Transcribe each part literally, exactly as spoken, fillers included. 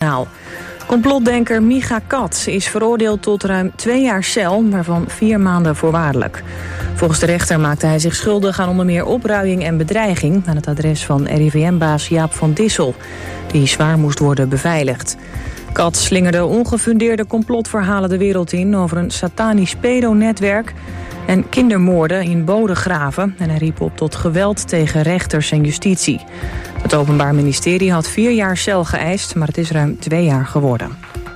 Journaal. Complotdenker Micha Kat is veroordeeld tot ruim twee jaar cel, waarvan vier maanden voorwaardelijk. Volgens de rechter maakte hij zich schuldig aan onder meer opruiing en bedreiging aan het adres van R I V M-baas Jaap van Dissel, die zwaar moest worden beveiligd. Kat slingerde ongefundeerde complotverhalen de wereld in over een satanisch pedonetwerk en kindermoorden in bodegraven. En hij riep op tot geweld tegen rechters en justitie. Het Openbaar Ministerie had vier jaar cel geëist, maar het is ruim twee jaar geworden.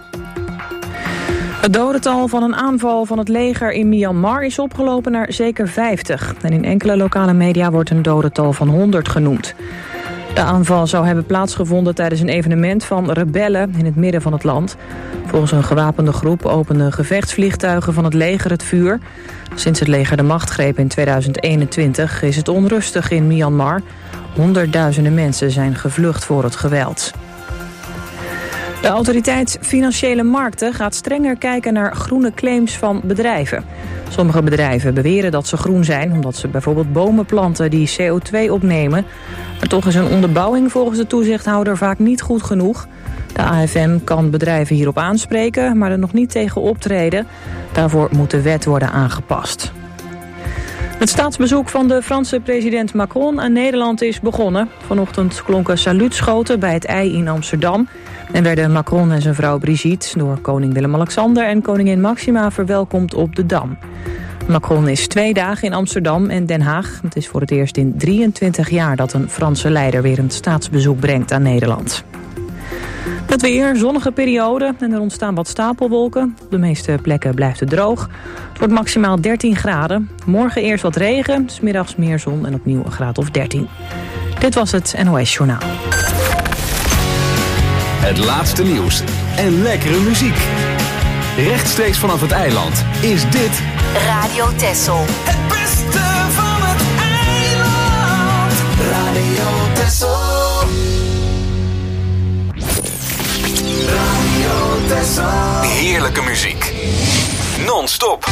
Het dodental van een aanval van het leger in Myanmar is opgelopen naar zeker vijftig. En in enkele lokale media wordt een dodental van honderd genoemd. De aanval zou hebben plaatsgevonden tijdens een evenement van rebellen in het midden van het land. Volgens een gewapende groep openden gevechtsvliegtuigen van het leger het vuur. Sinds het leger de macht greep in tweeduizend eenentwintig is het onrustig in Myanmar. Honderdduizenden mensen zijn gevlucht voor het geweld. De autoriteit Financiële Markten gaat strenger kijken naar groene claims van bedrijven. Sommige bedrijven beweren dat ze groen zijn omdat ze bijvoorbeeld bomen planten die C O twee opnemen. Maar toch is een onderbouwing volgens de toezichthouder vaak niet goed genoeg. De A F M kan bedrijven hierop aanspreken, maar er nog niet tegen optreden. Daarvoor moet de wet worden aangepast. Het staatsbezoek van de Franse president Macron aan Nederland is begonnen. Vanochtend klonken saluutschoten bij het I in Amsterdam. En werden Macron en zijn vrouw Brigitte door koning Willem-Alexander en koningin Maxima verwelkomd op de Dam. Macron is twee dagen in Amsterdam en Den Haag. Het is voor het eerst in drieëntwintig jaar dat een Franse leider weer een staatsbezoek brengt aan Nederland. Het weer, zonnige periode en er ontstaan wat stapelwolken. Op de meeste plekken blijft het droog. Het wordt maximaal dertien graden. Morgen eerst wat regen, 's middags meer zon en opnieuw een graad of dertien. Dit was het N O S Journaal. Het laatste nieuws en lekkere muziek. Rechtstreeks vanaf het eiland is dit Radio Texel. Het beste van het eiland. Radio Texel. Radio Texel. heerlijke muziek. Non-stop.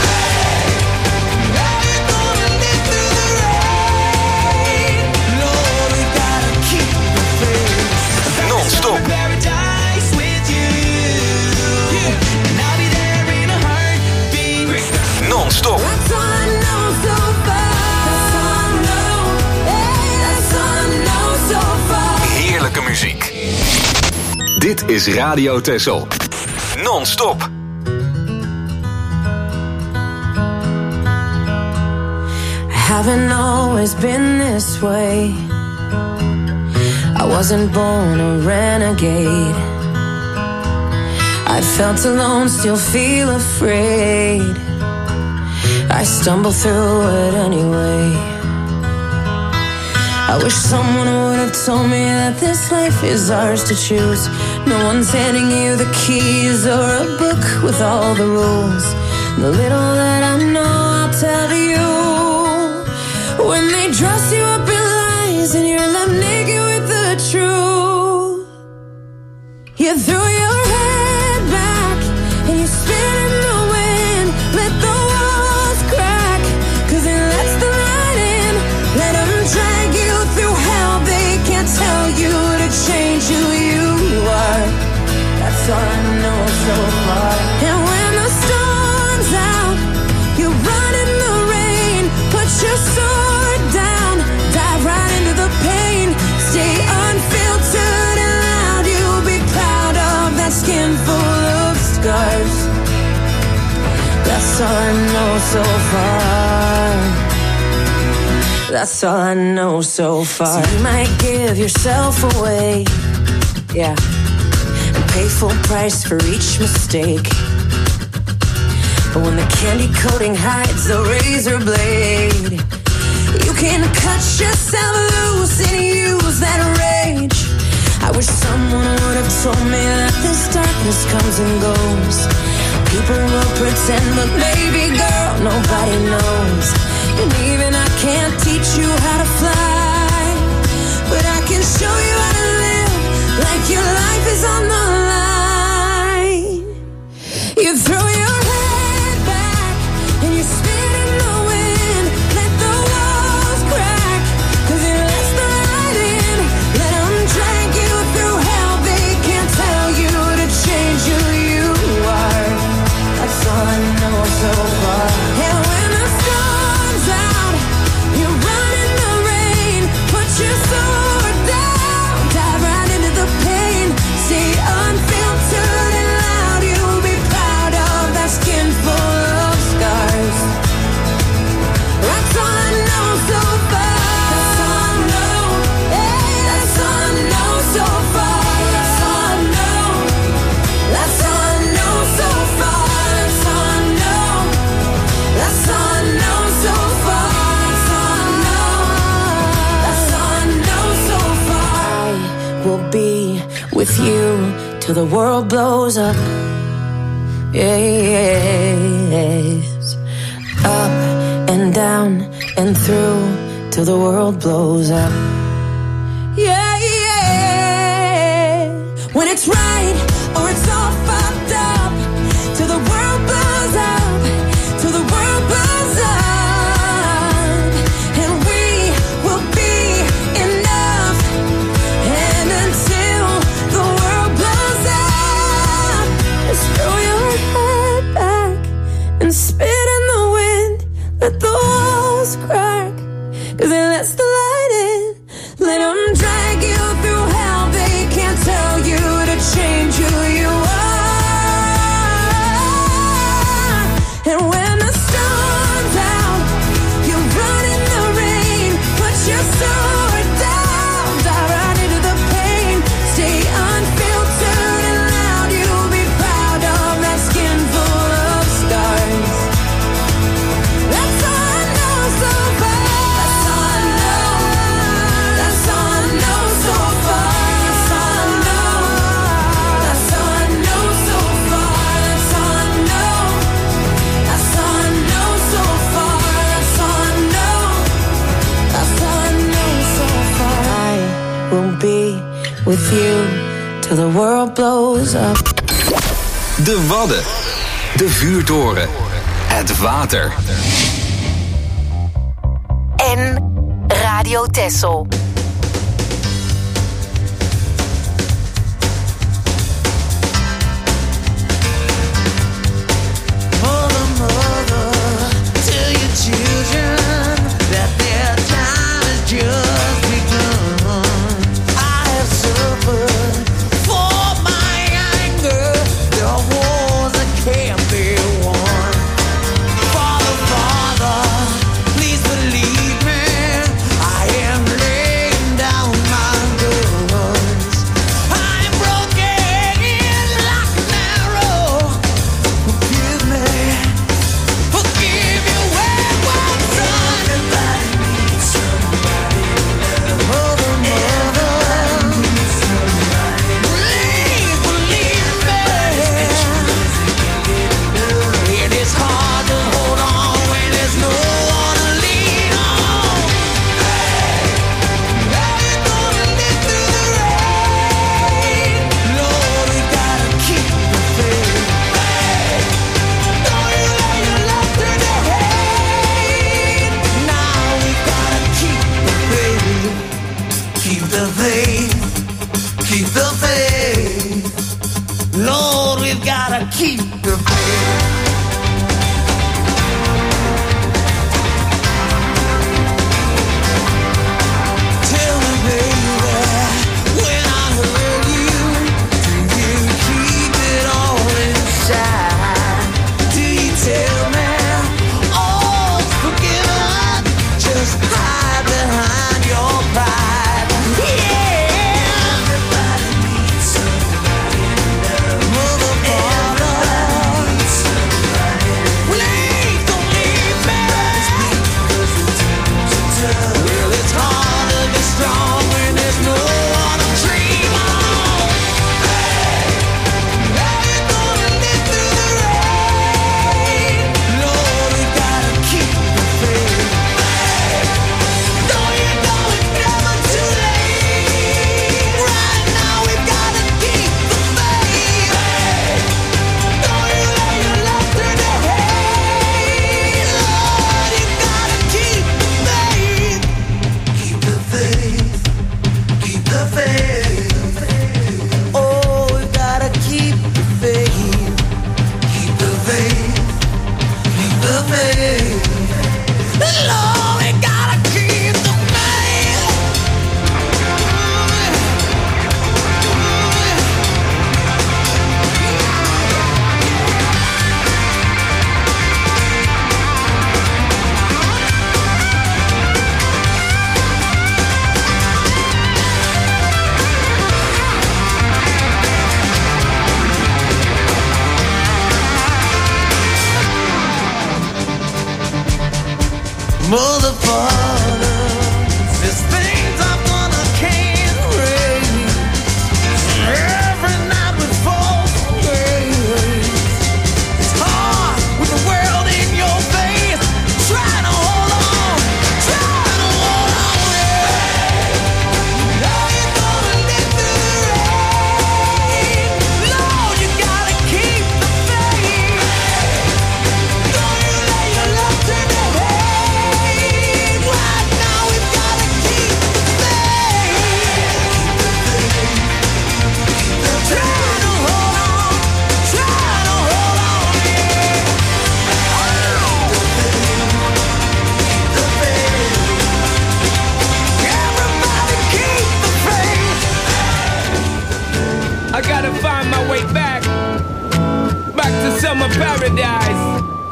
Non-stop. Non-stop. Heerlijke muziek. Dit is Radio Texel. Non-stop. I haven't always been this way. I wasn't born a renegade. I felt alone, still feel afraid. I stumble through it anyway. I wish someone would have told me that this life is ours to choose. No one's handing you the keys or a book with all the rules. The little that I know I'll tell you. When they dress you up in lies and you're left naked with the truth, you threw your head back and you spin in the wind. Let the walls crack, cause it lets the light in. Let them drag you through hell. They can't tell you to change who you are. That's all I know so far. And when the storm's out, you run in the rain. Put your sword down, dive right into the pain. Stay unfiltered and loud. You'll be proud of that skin full of scars. That's all I know so far. That's all I know so far. So you might give yourself away, yeah, and pay full price for each mistake. But when the candy coating hides the razor blade, you can cut yourself loose and use that rage. I wish someone would have told me that this darkness comes and goes. People will pretend, but baby girl, nobody knows. And even I can't teach you how to fly, but I can show you how to live like your life is on the line. You throw your head back and you spin in the wind. Let the walls crack, cause it lets the light in. Let them drag you through hell. They can't tell you to till the world blows up. Yes, up and down and through till the world blows up. Yeah, yeah. When it's right or it's all fucked up, till the world blows up, till the world blows up, and we will be enough. And until the world blows up, just throw your head back and spit in the wind. Let the walls crack, 'cause it lets the light in. Let them drag you through hell. They can't tell you to change who you are. And when the storm's out, you run in the rain. Put your sword down, dive right into the pain. Stay unfiltered and loud. You'll be proud of that skin full of scars. That's all I know so far. That's all I know. That's all I know so far. That's all I know. That's all I know so far. That's all I know. That's all I know so far. That's all I know. That's all I know so far. I will be with you till the world blows up. De Wadden. De vuurtoren. Het water. En Radio Texel. Mother, mother, tell your children that their time has just begun. I have suffered for my anger. There are wars that can't be won. Father, Father, please believe me. I am laying down my guns. I'm broken in like an arrow. Forgive me. Forgive you when one son. Everybody needs somebody to love. Mother, mother, needs somebody. Please believe me. It is hard to hold on when there's no one to lean on. Hey, how you gonna live through the rain? Lord, we gotta keep the faith. Hey, don't you let your love turn to hate. Now we gotta keep the faith. Keep the faith. Keep the faith. Lord, we've gotta keep the faith. Tell me, baby, when I hurt you, do you keep it all inside? Do you tell me all's forgiven? Just hide behind your pride. Yeah, everybody needs somebody to love. Mother, Father, needs somebody. Please don't leave me. Because the times are tough. Well, it's hard to be strong when there's no one to dream on. Hey, how you gonna live through the rain? Lord, we gotta keep the faith. Hey, don't you know it's never too late? Right now we've gotta keep the faith. Hey, don't you let your love turn to hate. Lord, you gotta keep the faith. Keep the faith. Keep the faith. Oh, we gotta keep the faith. Keep the faith. Keep the faith. Lord, we gotta keep the faith. Mother, Father, there's things I'm gonna carry. Every night we our way back, back to summer paradise.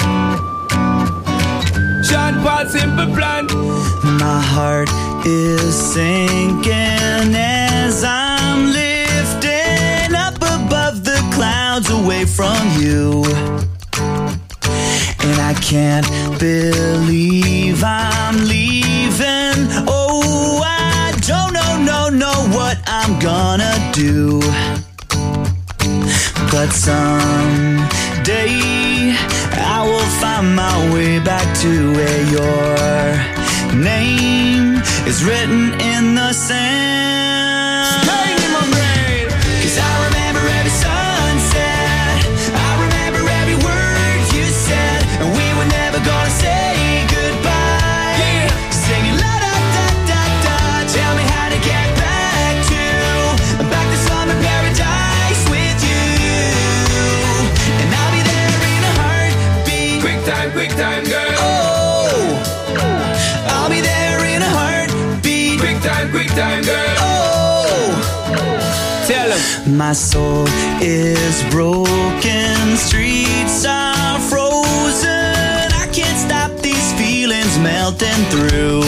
Sean Paul, Simple Plan. My heart is sinking as I'm lifting up above the clouds away from you. And I can't believe I'm leaving. Oh, I don't know, no, know what I'm gonna do. But someday I will find my way back to where your name is written in the sand. Pain in my brain. 'Cause I remember every sunset, I remember every word you said, and we were never gonna say goodbye. Yeah. Singing la da da da da, tell me how to get back to, back to summer paradise with you. And I'll be there in a heartbeat. Quick time, quick time, girl. Oh, I'll be there in a heartbeat. Quick time, quick time, girl. Oh, Tell him. my soul is broken, streets are frozen. I can't stop these feelings melting through.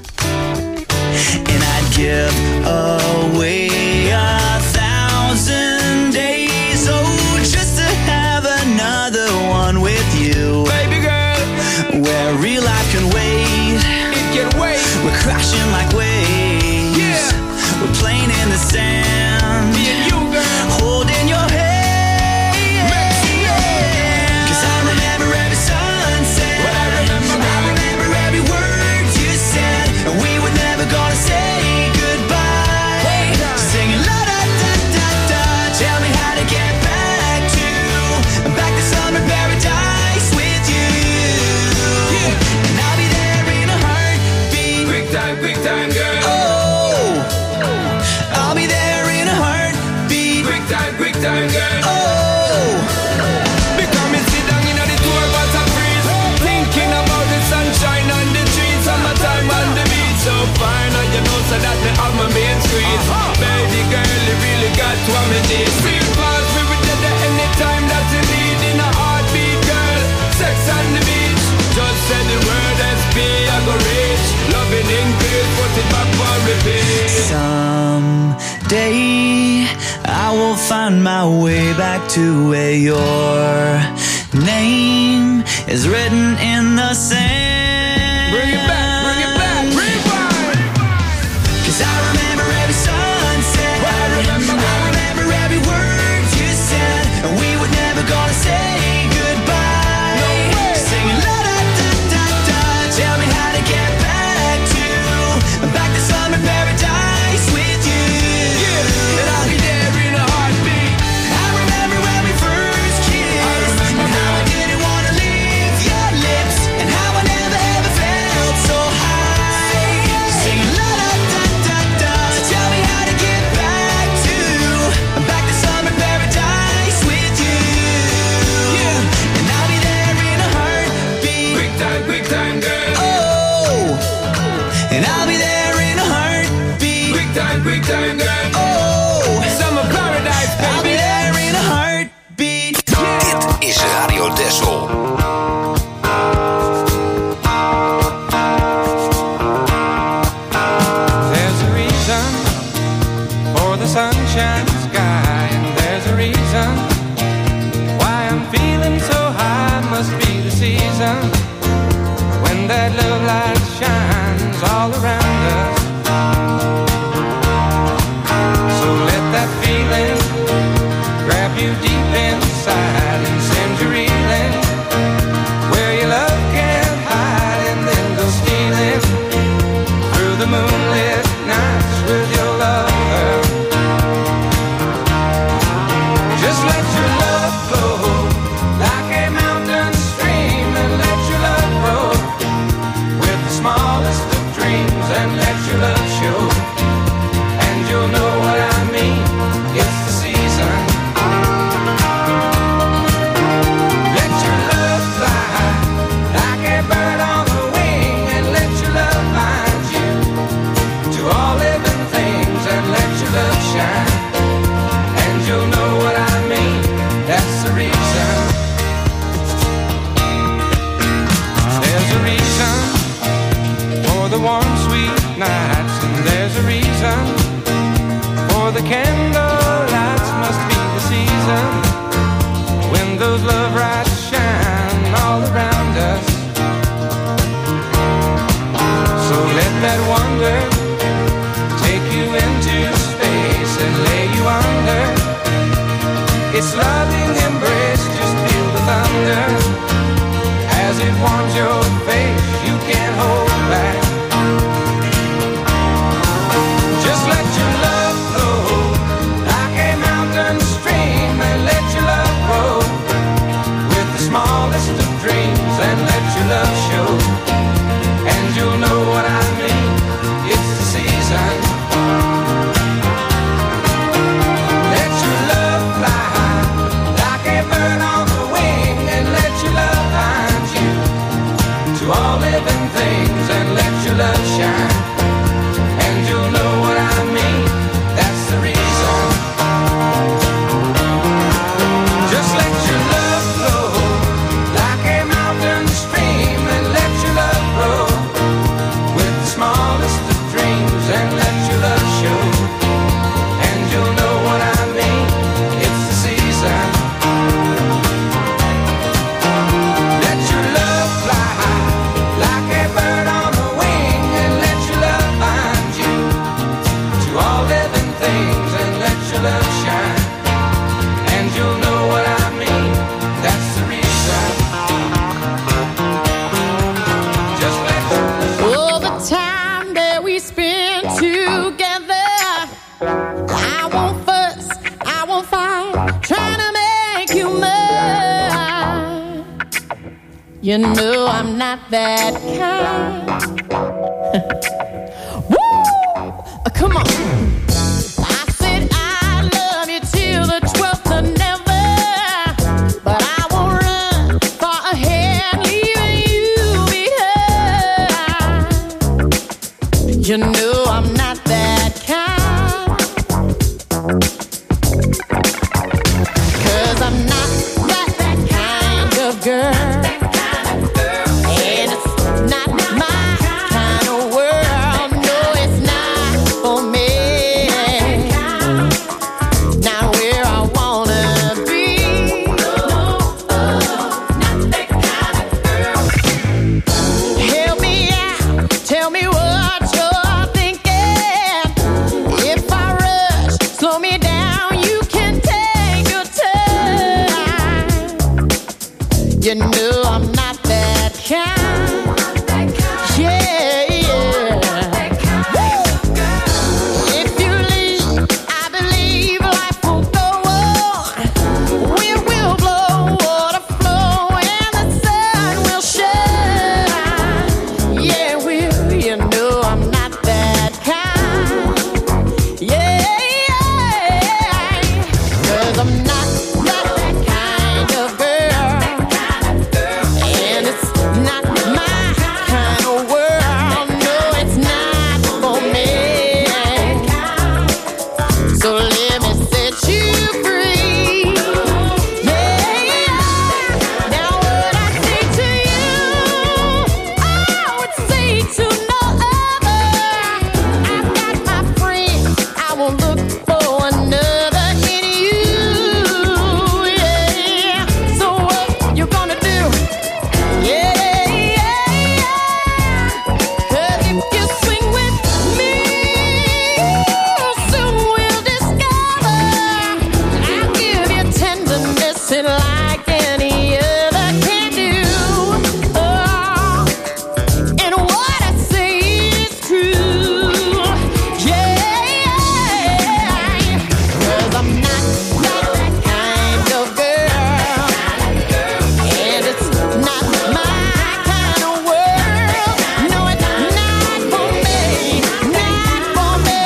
And I'd give away a thousand days, oh, just to have another one with you. Baby girl, Where real life can wait, it can wait. we're crashing like waves. Yeah. We're playing in the sand, Me and you, girl. holding your hand. Mexico. 'Cause I remember every sunset, What I remember, I baby. remember every word you said, and we were never gonna say goodbye. Hey. Singing la da da da da, tell me how to get back to, back to summer paradise with you. Yeah. And I'll be there in a heartbeat. Quick time, quick time, girl. Oh, I'll be there in a heartbeat. Quick time, quick time, girl. Oh, Because me sit down in the tour bus and freeze, thinking about the sunshine on the trees, summertime on the beach. So fine, and you know so that me have my main squeeze. Baby girl, you really got what me need. Real fast, we will get there anytime that you need. In a heartbeat, girl, sex on the beach. Just say the word S P, I go reach. Loving English, put it back for repeat. someday I will find my way back to where your name is written in the sand. Bring it back, bring it back, rewind. 'Cause I remember every sunset, What I remember, I baby. remember every word you said, and we were never gonna say goodbye. No way. Singing la da da da da, tell me how to get back to, back to summer paradise with you. Yeah, and I'll be there in a heartbeat. I remember when we first kissed, I remember, and how I baby. didn't wanna leave your lips, and how I never ever felt so high. Singing la da da da da, so tell me how to get back to, back to summer paradise with you. Yeah. And I'll be there in a heartbeat. Quick time, quick time, girl. Oh, and I'll be there in a heartbeat. Quick time, quick time, girl. Oh, Summer paradise, I'll be baby. there in a heartbeat. Dit is Radio Texel. There's a reason for the sunshine sky, and there's a reason why I'm feeling so high. Must be the season when that love light shines all around us. So let that feeling grab you deep inside and send you reeling where your love can't hide, and then go stealing through the moonlit nights with your lover. Just let your love flow like a mountain stream, and let your love grow with the smallest of dreams, and let your love show, and you'll know what I mean. It's the season. loving embrace, just feel the thunder as it warms your face. You can't hold back. Just let your love flow like a mountain stream, and let your love grow with the smallest of dreams, and let your love show, and you'll know what I mean. It's the season. Let your love fly high like a bird on the wing, and let your love find you to all living things, and let your love shine, and you'll know what I mean. That's the reason. Just let your love flow like a mountain stream, and let your love grow with the smallest of dreams, and let your love show, and you'll know what I mean. It's the season. Let your love fly high like a bird on the wing, and let your love find you to all living things, and let your love shine, and you'll know what I mean. That's the reason. Just let your All the time that we spend together, I won't fuss, I won't fight, trying to make you mine. You know I'm not that kind. Woo! Uh, Come on. I said I love you till the twelfth of never, but I won't run far ahead, leaving you behind. You know I'm not that kind, 'cause I'm not that, that kind of girl. And it's not my kind of world. No, it's not for me. Not where I wanna be. Help me out, tell me what you're thinking. If I rush, slow me down, you can take your time. You know I'm not that kind. Yeah, yeah. If you leave, I believe life will go on. Wind will blow, water flow, and the sun will shine. Yeah, will, you know I'm not that kind. Yeah, yeah. 'Cause I'm not that, that kind of girl. And it's not my kind of world. No, it's not for me. So let me set you free. Yeah, now what I say to you, I would say to no other. I've got my friends, I won't look for another in you. Yeah, so what you gonna do? Yeah, yeah, yeah. 'Cause if you swing with me, soon we'll discover I'll give you tenderness and like any other can do. Oh, and what I say is true. Yeah, 'cause I'm not that kind of girl. And it's not my kind of world. No, it's not for me, not for me.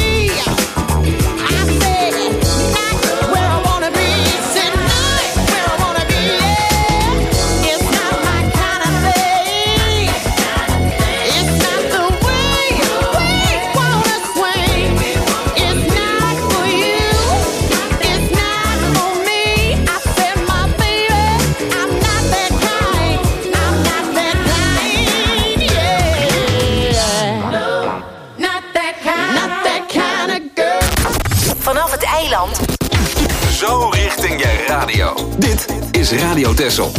I said, not where I wanna be, said not where I wanna be. Yeah, it's not my kind of thing. It's not the way we wanna swing. It's not for you. It's not for me. I said, my baby, I'm not that kind. I'm not that kind. Yeah. No, not that kind. Not that kind of girl. Vanaf het eiland Zo richting je radio. Dit is Radio Texel.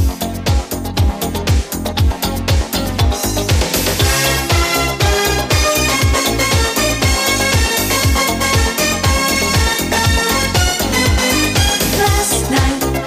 Last night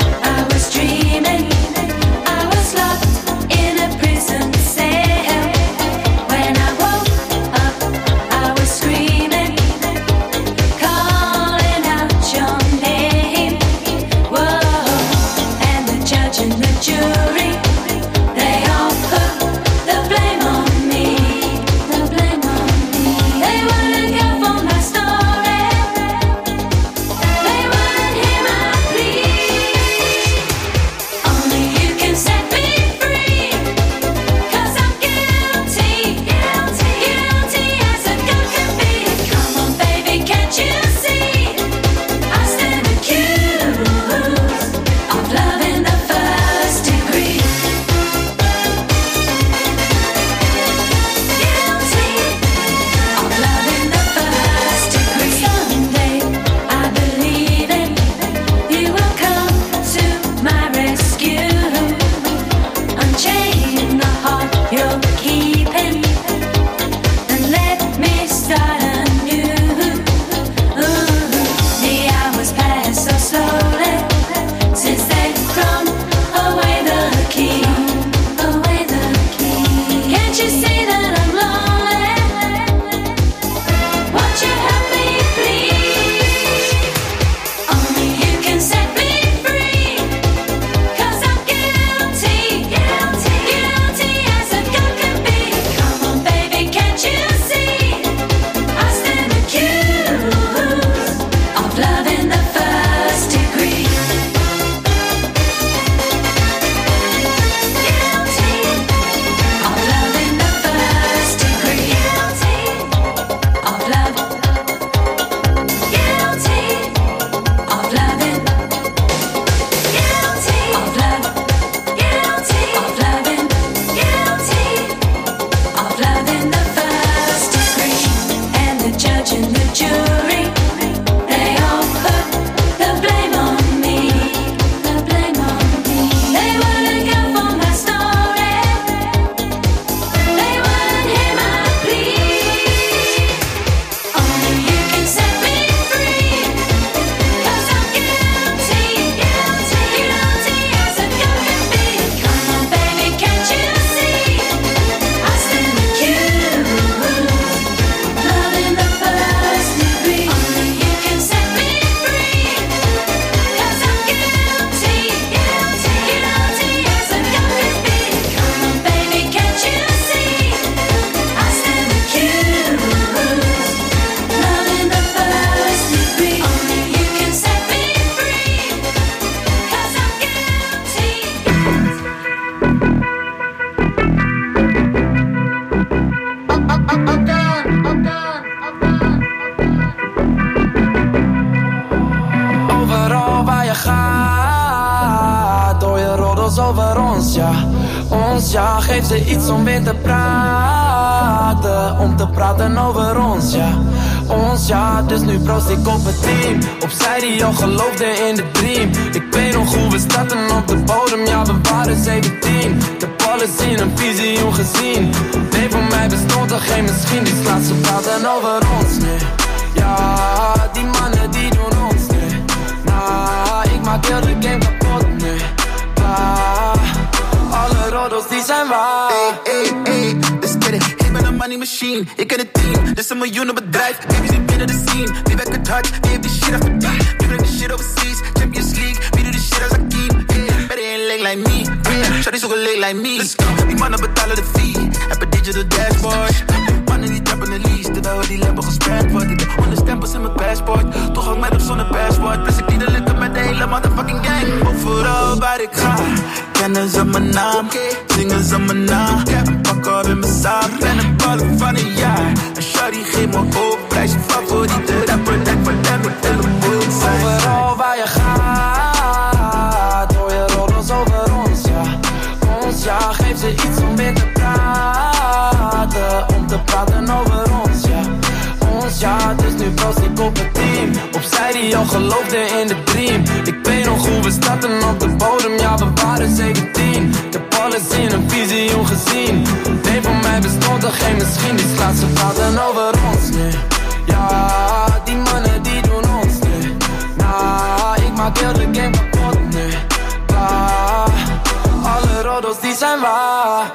gaat. Hoor je roddels over ons, ja. Ons, ja. Geef ze iets om weer te praten. Om te praten over ons, ja. Ons, ja. Dus nu proost ik op het team. Opzij die al geloofde in de dream. Ik weet nog hoe we starten op de bodem. Ja, we waren zeventien. De alles in een visie ongezien. Nee, voor mij bestond er geen misschien. Die slaat ze praten over ons nu. Ja, die mannen die doen ons nu. Nah, ik maak heel de game kapot nu. Ah, alle roddels die zijn waar. Hey, hey, hey, let's get it. Ik ben een money machine, ik ken het team. Dit is een miljoenenbedrijf, baby zit binnen de scene. Wie werkt het hard, wie heeft die shit afverdiend? Wie brengt die shit overseas, Champions League. Wie doet die shit als Akeem? Hey, better ain't leg like me. Yeah, shawty zoeken leg like me. Let's go, die mannen betalen de fee. Heb een digital dashboard. Mannen die trappen de lease, terwijl die lampen gespamd wordt. Ik heb honderd stempels in mijn passport. Toch ook met of zonder passport. Plus ik die de lukken met de hele motherfucking gang. Overal waar ik ga, kennen ze mijn naam. Zingen ze mijn naam. Ik heb een pak op in mijn zaak. Ben een ballen van een jaar. En shawty geef me hoop. Prijs je favoriete rapper. Denk voor hem ik wil een boel zijn. Overal waar je gaat, hoor je roddels over ons, ja. Ons, ja. Geef ze iets om weer te praten. Om te praten over ons, ja. Ons, ja. Dus nu proost ik op het team. Opzij die al geloofde in de dream. Ik weet nog hoe we starten op de bodem. Ja, we waren zeventien. Ik heb alles in een visie ongezien. Nee, voor mij bestond er geen misschien. Die slaat ze praten over ons nu. Ja, die mannen die doen ons nu. Nah, ik maak heel de game kapot nu. Ah, alle roddels die zijn waar.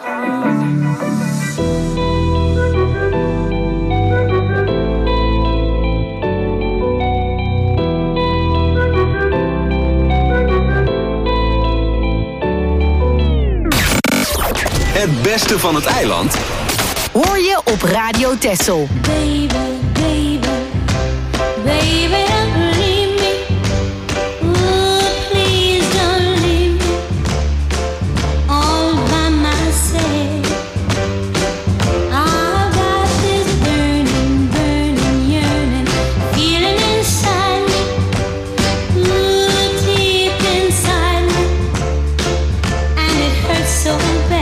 Het beste van het eiland hoor je op Radio Texel. Baby, baby, baby, don't leave me. Ooh, please don't leave me all by myself. I've got this burning, burning yearning feeling inside me. Ooh, deep inside me, and it hurts so bad.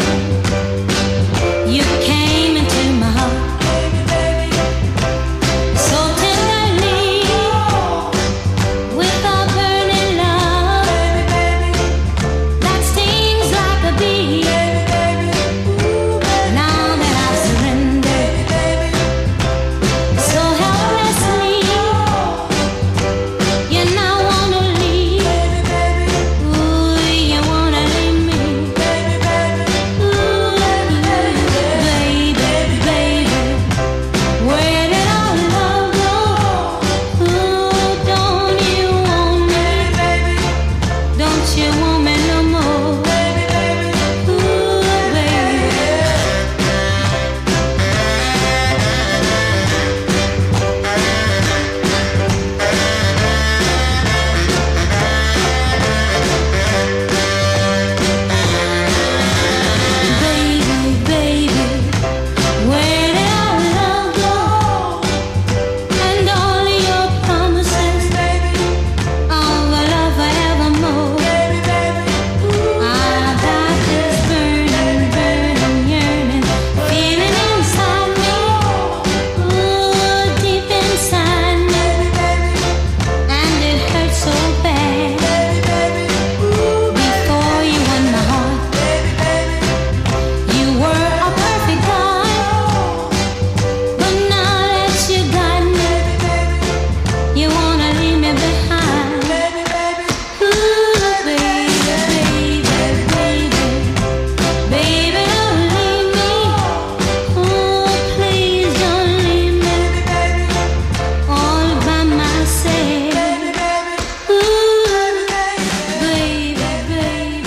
You came into my heart, baby, baby, so tenderly, with a burning love, baby, baby, that stings like a bee, baby, baby. Now that I've surrendered, baby, so helplessly, you now wanna leave, baby, ooh, you wanna leave me, baby, baby, ooh, baby, baby, where did our love go? Ooh, don't you want me, baby? Don't you want me no more, baby, baby? Ooh, baby. Baby, baby, where did our love go? And all your promises, baby, of a love forevermore, baby, baby. I've got this burning, burning yearning feeling inside me, ooh, deep inside me, and it hurts so bad. Before you won my heart, you were a perfect guy, but now that you got me, you wanna leave me behind. Ooh, baby, baby, baby, baby, don't leave me. Oh, please don't leave me all by myself. Ooh, baby, baby.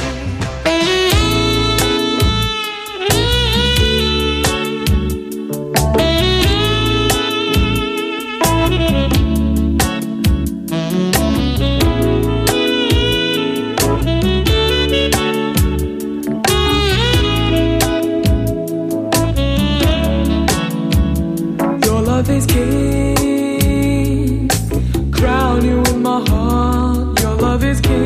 Your love is king. Crown you in my heart. Your love is king.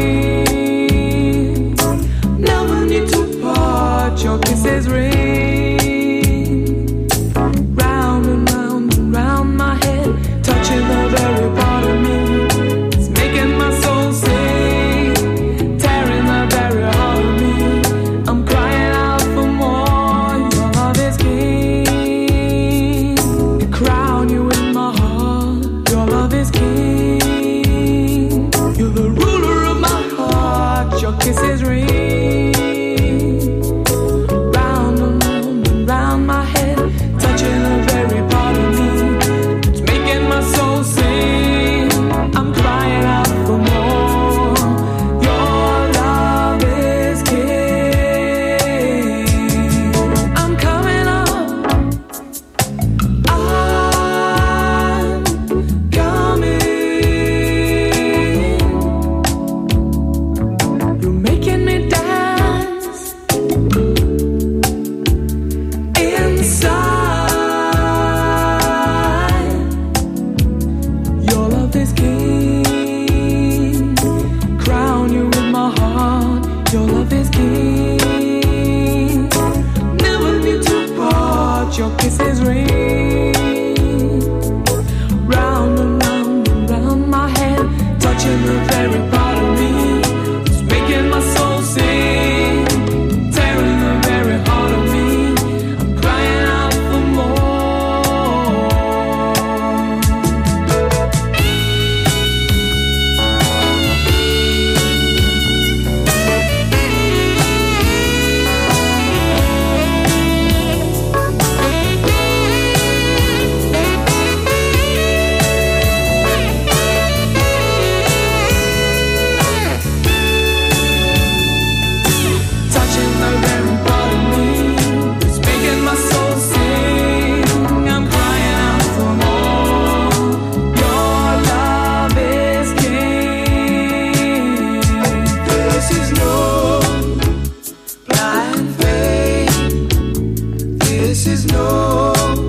This is no blind faith. This is no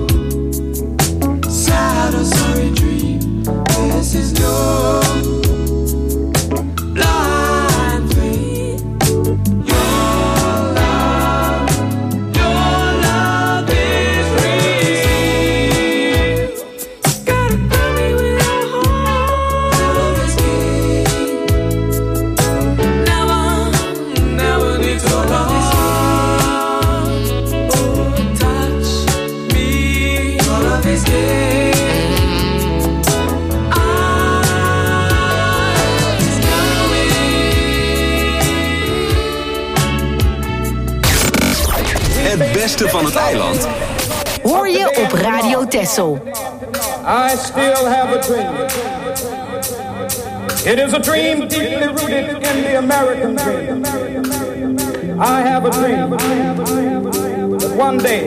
sad or sorry dream. This is no blind faith. Your love, your love is real. Gotta find me with your heart. Love is king. Never, never need to love. Oh, touch me. Your love is king. Het beste van het eiland Hoor je op Radio Texel. I still have a dream. It is a dream deeply rooted in the American dream. I have a dream that one day,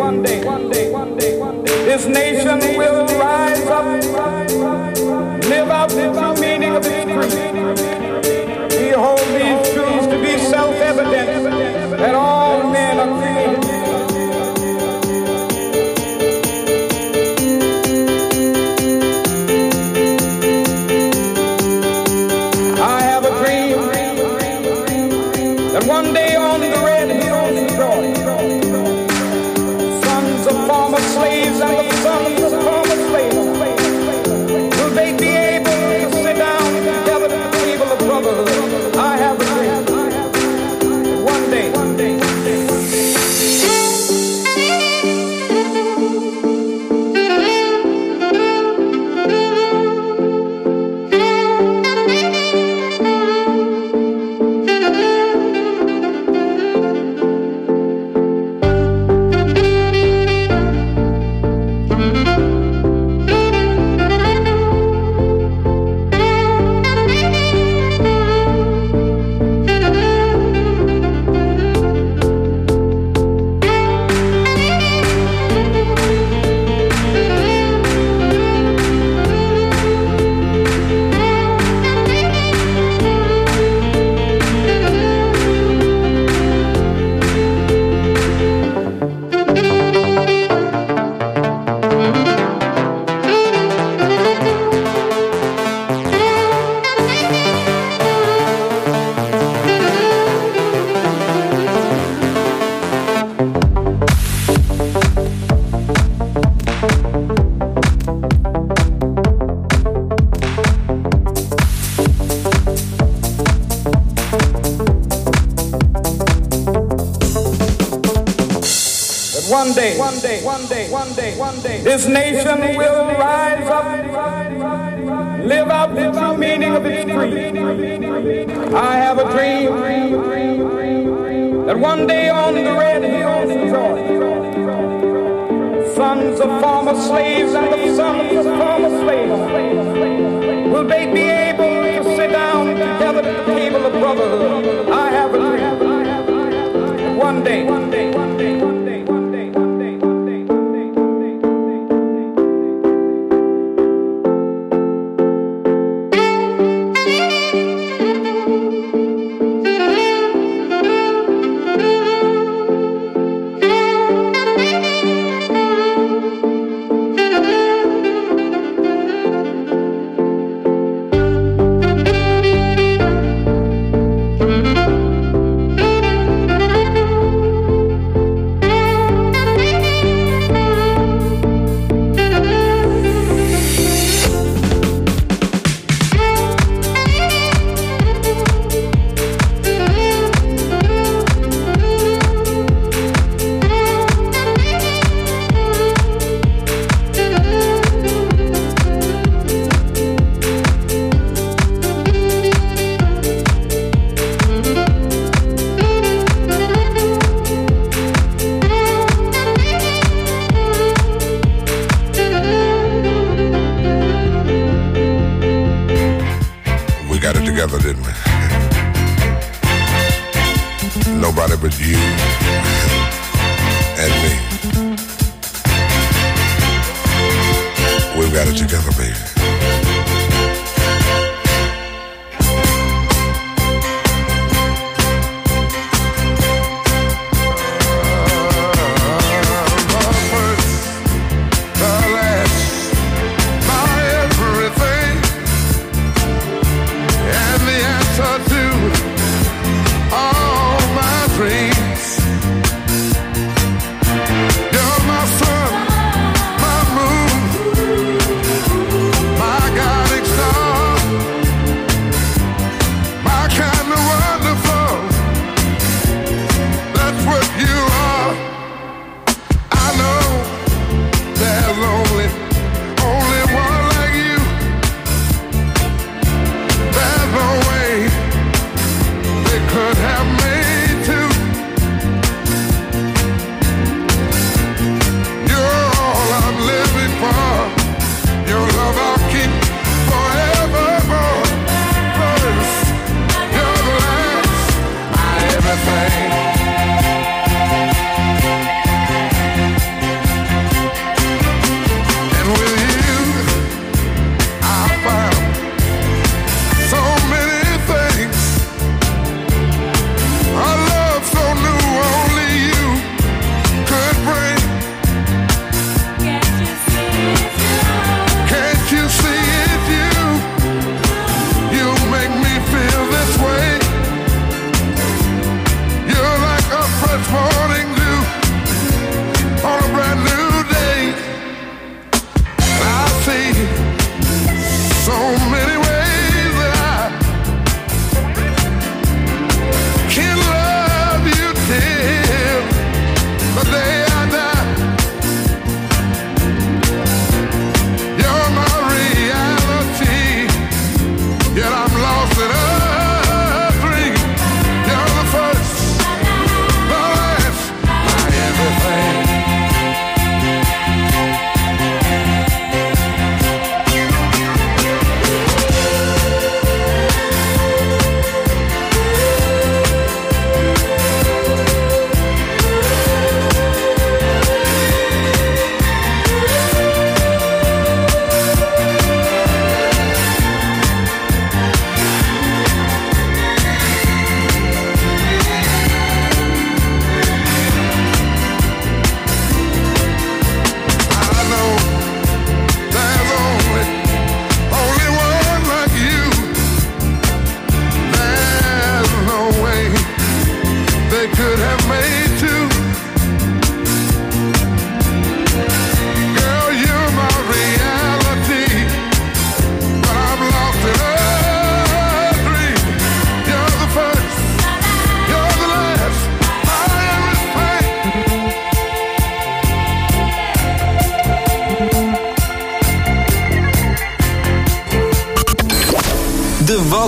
this nation will rise up, live out the true meaning of its creed. We hold these truths to be self-evident that all men are created. One day on the red hills of Georgia, sons of former slaves and the sons of former slaves, will they be able to sit down together at the table of brotherhood? I have a dream. One day, one day, one day. One day, one day, one day, one day, one day, this nation will rise up, live out the true meaning of its creed. I have a dream that one day on the red hills of Georgia, sons of former slaves and the sons of former slaves, will they be able to sit down together at the table of brotherhood? I have a dream. One day, one day, one day, one day. Nobody but you and me. We've got it together, baby.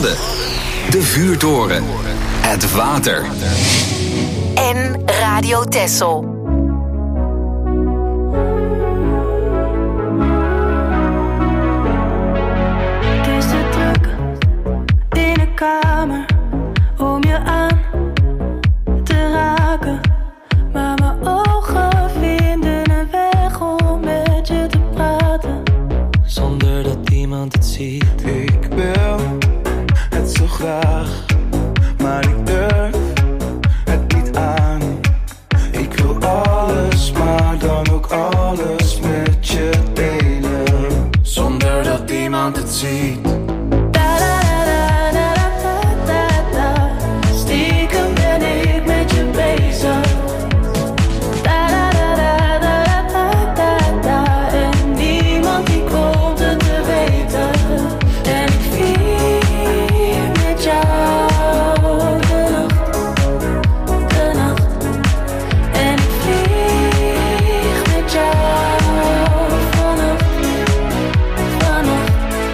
Wadden. De vuurtoren. Het water. En Radio Texel. Het is te druk in de kamer om je aan te raken, maar mijn ogen vinden een weg om met je te praten, zonder dat iemand het ziet. Ik wil het zo graag, maar ik durf het niet aan. Ik wil alles, maar dan ook alles met je delen, zonder dat iemand het ziet. Stiekem ben ik met je bezig. En niemand die komt het te weten. En ik vier met jou de nacht, de nacht. En ik vlieg met jou vannacht, vannacht.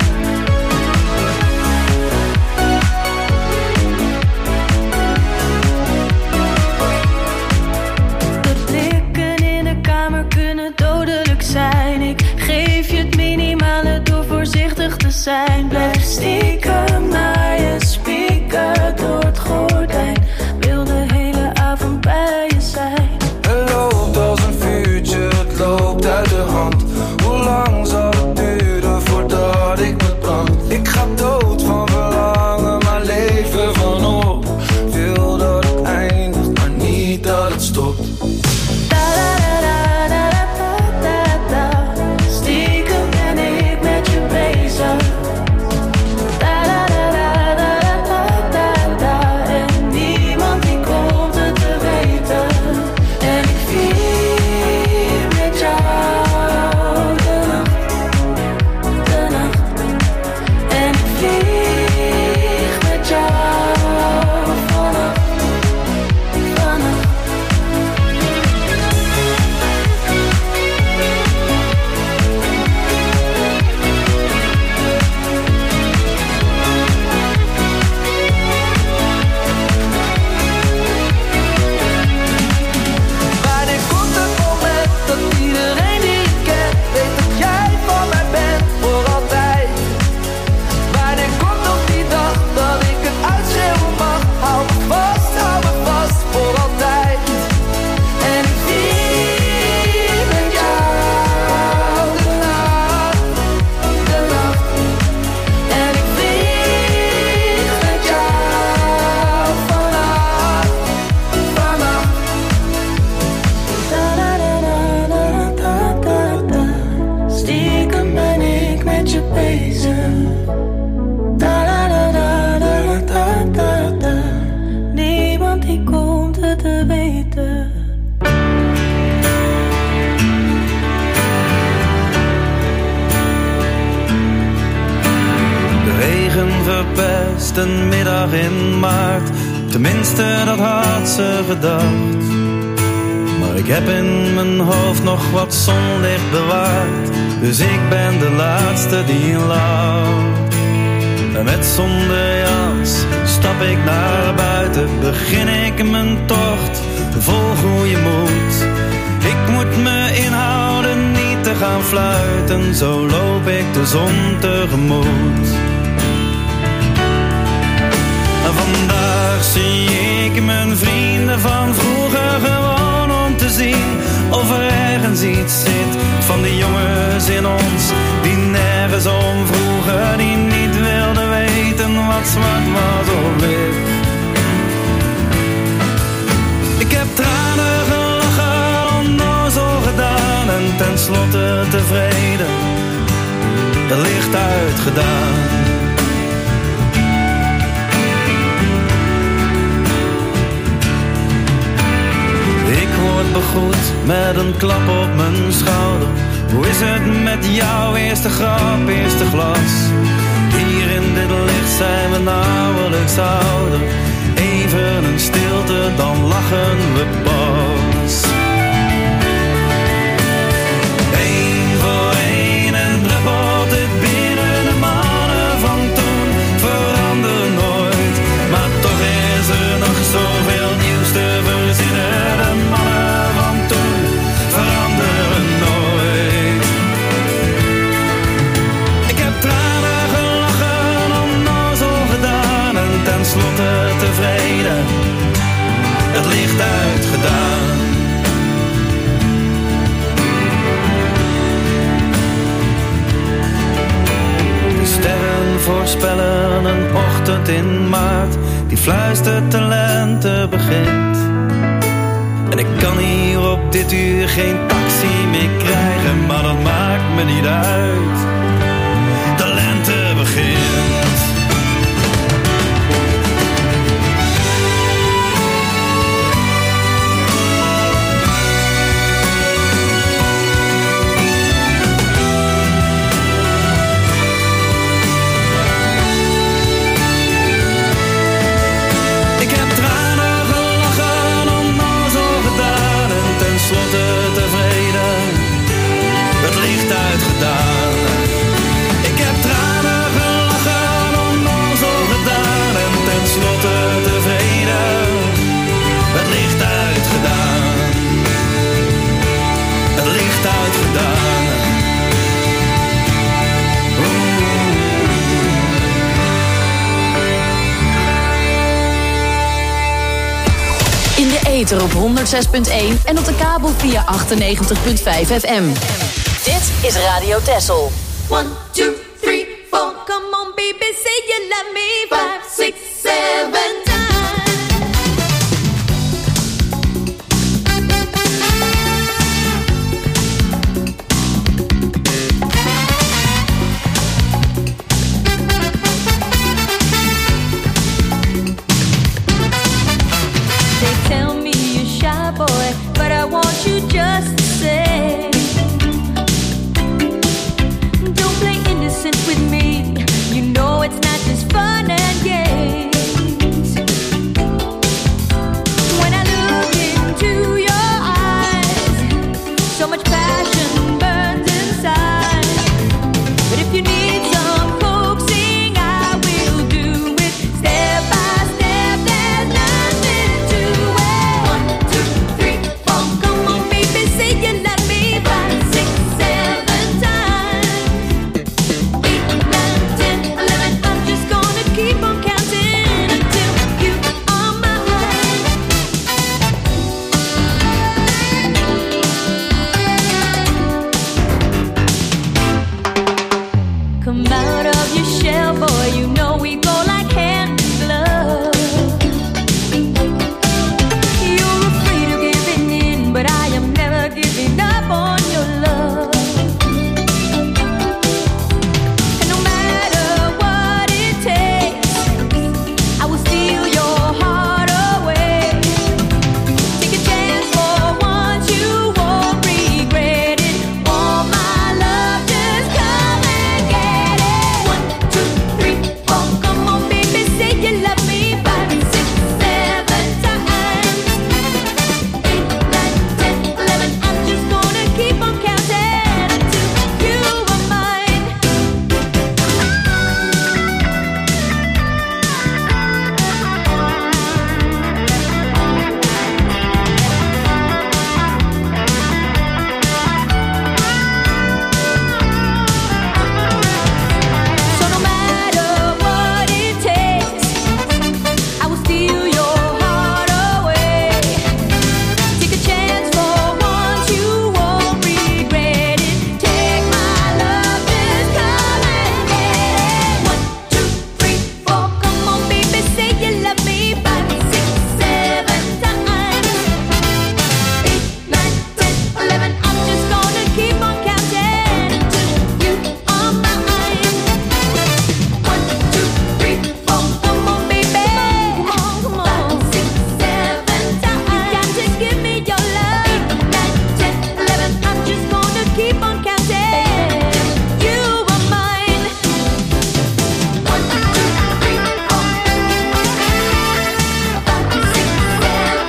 De blikken in de kamer kunnen dodelijk zijn. Ik geef je het minimale door voorzichtig te zijn. Blijf stiekem naar je spieken door het gordijn. Wil de hele avond bij je zijn. Het loopt als een vuurtje, het loopt uit de hand. Hoe lang zal het duren voordat ik me brand? Ik ga dood van verlangen, maar leven van op. Wil dat het eindigt, maar niet dat het stopt. Stiekem ben ik met je bezig. En niemand die komt het te weten. En ik vier met jou de nacht, de nacht. En ik vlieg met jou vannacht, vannacht. Wanneer komt het moment dat iedereen die ik ken weet dat jij van mij bent voor altijd? Wanneer komt nog die dag dat ik het uitschreeuwen mag? Hou me vast, hou me vast voor altijd. En ik vier met jou de nacht, de nacht. En ik vlieg met jou vannacht, vannacht. Da-da-da-da-da-da-da-da. Stiekem ben ik met je bezig. Da-da-da-da-da-da-da-da. Niemand die komt het te weten. De regen verpest een middag in maart. Tenminste, dat had ze gedacht. Maar ik heb in mijn hoofd nog wat zonlicht bewaard. Dus ik ben de laatste die lacht. En met zonder jas stap ik naar buiten. Begin ik mijn tocht vol goede moed. Ik moet me inhouden niet te gaan fluiten. Zo loop ik de zon tegemoet. En vandaag zie ik mijn vrienden van vroeger gewoon om te zien of er ergens iets zit van die jongens in ons die nergens om vroegen, die niet wilden weten wat zwart was of wit. Ik heb tranen gelachen, onnozel gedaan en tenslotte tevreden, de licht uitgedaan. Ik word begroet met een klap op mijn schouder. Hoe is het met jou? Eerste grap, eerste glas. Hier in dit licht zijn we nauwelijks ouder. Even een stilte, dan lachen we pas. Eén voor één en druppelt het binnen de mannen van toen. Veranderen wind in maart die fluistert de lente begint. En ik kan hier op dit uur geen taxi meer krijgen, maar dat maakt me niet uit. De lente begint. Ik heb tranen gelachen, onnozel gedaan en tenslotte tevreden. Het licht uitgedaan, het licht uitgedaan. In de ether op honderd zes punt één en op de kabel via achtennegentig punt vijf F M. Dit is Radio Texel. One, two, three, four. Come on, baby, say you love me. Five, six, seven They tell me you're shy, boy, but I want you just to say, don't play innocent with me. You know it's not just fun and games. When I look into your eyes, so much passion burns inside. But if you need some coaxing, I will do it step by step. There's nothing to it. One, two, three, four. Come on, baby, say you love me. Five, six, seven times. Eight, nine, ten, eleven. I'm just gonna keep on counting until you are mine. Come out of your shell, boy. You know we go like hand in glove. You're afraid of giving in, but I am never giving up on your love. And no matter what it takes, I will steal your heart away. Take a chance for once, you won't regret it. Want my love, just come and get it. One, two, three, four. Come on, baby, say you love me. Five, six, seven times. Eight, nine, ten, eleven. I'm just gonna keep on counting until you are mine. So no matter what it takes, I will steal your heart away. Take a chance for once, you won't regret it. Take my love, just come and get it. One, two, three, four. Come on, baby, say you love me. Five, six, seven times. Eight, nine, ten, eleven. I'm just gonna keep on counting until you are mine. One, two, three, four. Come on, baby. Come on, come on. Five, six, seven times. You got to give me your love. Eight, nine, ten, eleven. I'm just gonna keep on counting. You are mine. One, two, three, four. Five, six, seven.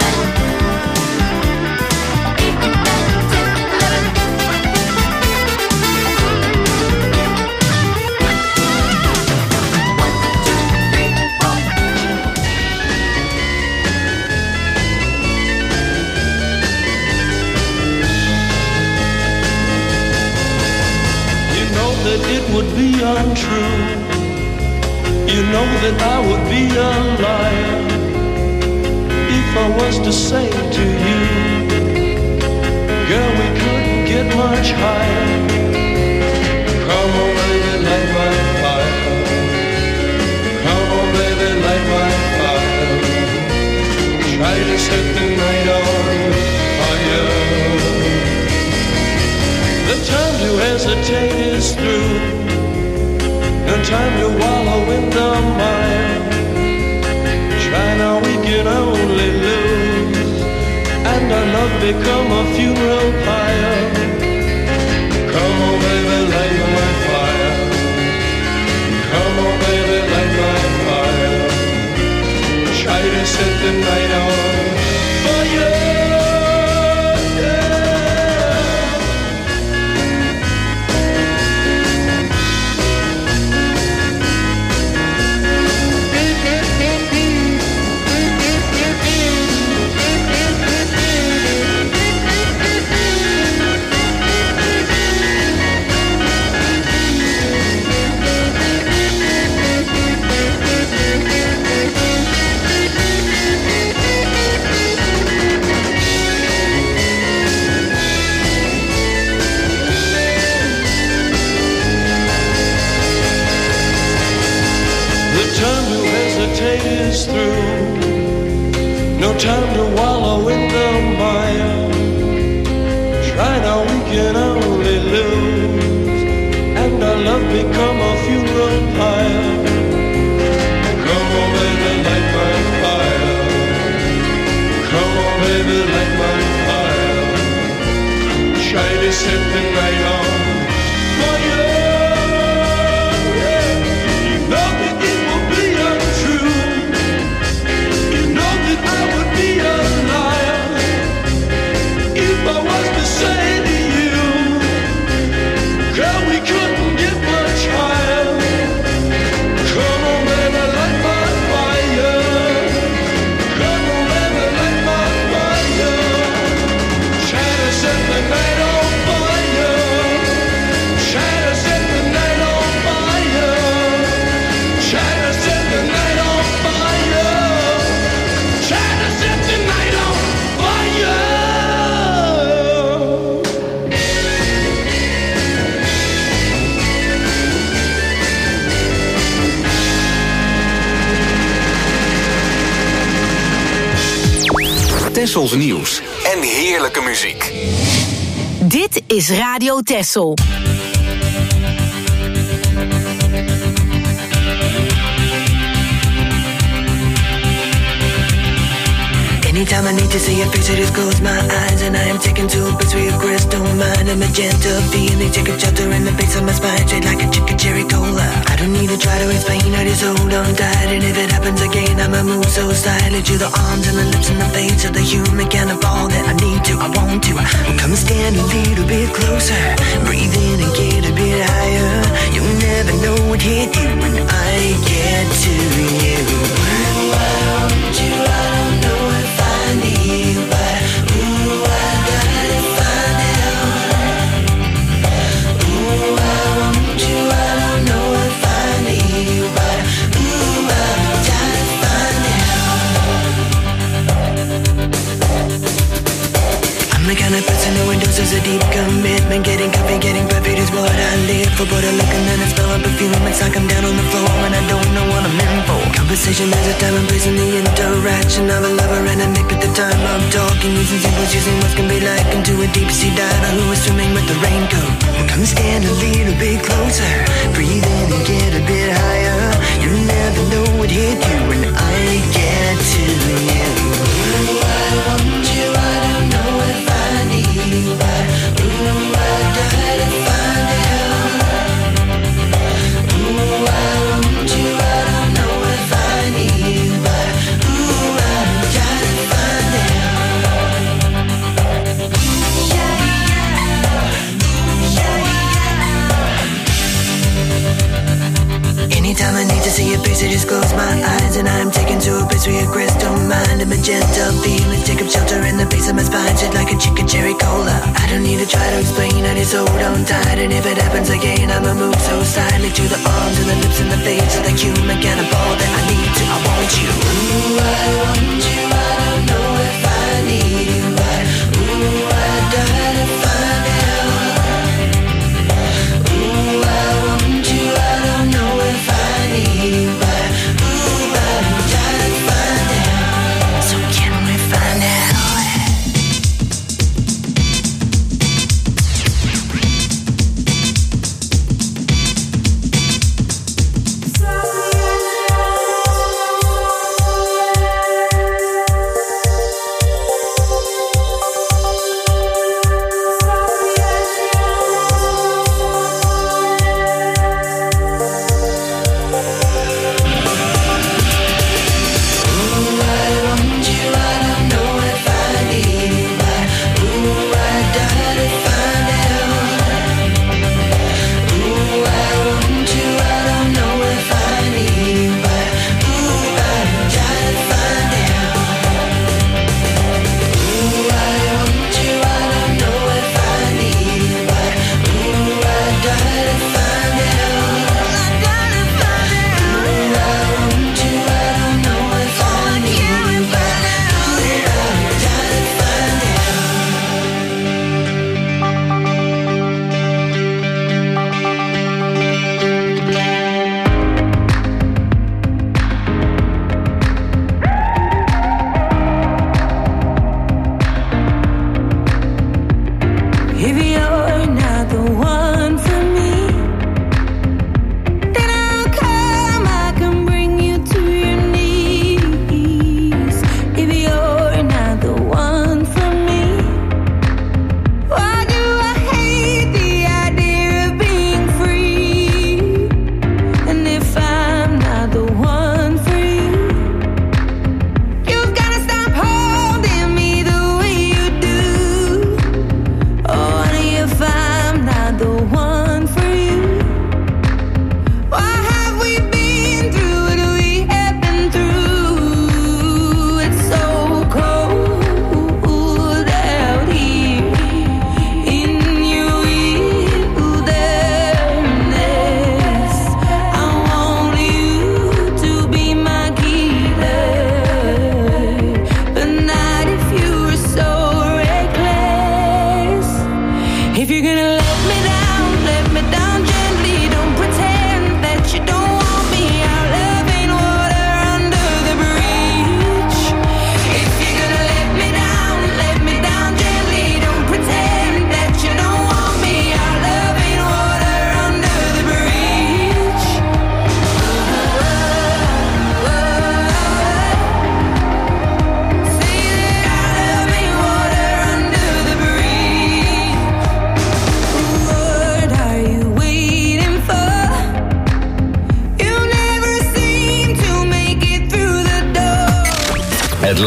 Eight, nine, ten, eleven. You know that it would be untrue. You know that I would be a liar if I was to say to you, girl, we couldn't get much higher. Come on, baby, light my fire. Come on, baby, try to set the night on fire. The time to hesitate is through. No time to wallow in the mire. Try now, we can only lose, and our love become a funeral pyre. Come on, baby, light my fire. Come on, baby, light my fire. Try to set the night on fire. Is through. No time to wallow in the mire. Try now, we can only lose, and our love become a funeral pyre. Come on, baby, light my fire. Come on, baby, light my fire. Try to set the night on fire. Tessels nieuws en heerlijke muziek. Dit is Radio Tessel. Anytime I need to see your face, I just close my eyes and I am taken to a place where your crystal mind and magenta feeling take a shelter in the base of my spine, straight like a chicken cherry cola. I don't need to try to explain, I just hold on tight, and if it happens again, I'ma move so silently to the arms and the lips and the face of the human kind of all that I need to, I want to. Come and stand a little bit closer, breathe in and get a bit higher. You'll never know what hit you when I get to you. Ooh, I want you, I don't know if I need you, but ooh, I gotta find out. Ooh, I want you, I don't know if I need you, but ooh, I gotta find out. I'm the kind of person who endorses a deep commitment. Getting coffee, getting perfect is what I live for. But I look and then I smell a perfume. It's like I'm down on the floor and I don't know what I'm in for. Conversation is a time and place in the interaction of a lover and a mate at the time I'm talking. Using symbols, using what can be like into a deep sea diver who is swimming with the raincoat. Come stand a little bit closer, breathe in and get a bit higher. You never know what hit you when I get to you. Ooh, I want you, I don't know if I need you, but ooh, I gotta find out. Ooh, I want you, I don't know if I need you, but ooh, I gotta find out. Anytime I need to see your face, I just close my eyes and I'm taken to a place where your crystal mind and magenta feelings take up shelter in the base of my spine, shit like a chicken cherry cola. I don't need to try to explain, I just hold on tight, and if it happens again, I'ma move so silently to the arms and the lips and the face of the human kind of all that I need to, I want you. Ooh, I want you, I don't know if I need you, but ooh, I gotta find out. Ooh, I want you, I don't know if I need you, but ooh, I gotta find out. So can we find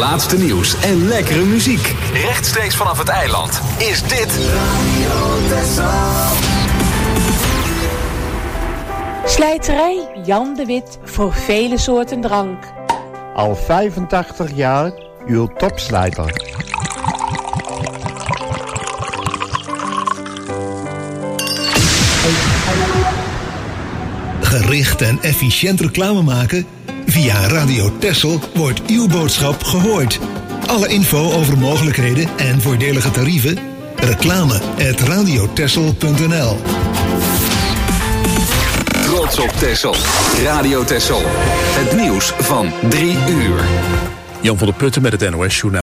laatste nieuws en lekkere muziek. Rechtstreeks vanaf het eiland is dit Radio Texel. Slijterij Jan de Wit voor vele soorten drank. Al vijfentachtig jaar uw topslijter. Gericht en efficiënt reclame maken? Via Radio Texel wordt uw boodschap gehoord. Alle info over mogelijkheden en voordelige tarieven? Reclame at radiotexel punt n l. Trots op Texel. Radio Texel. Het nieuws van drie uur. Jan van der Putten met het N O S Journaal.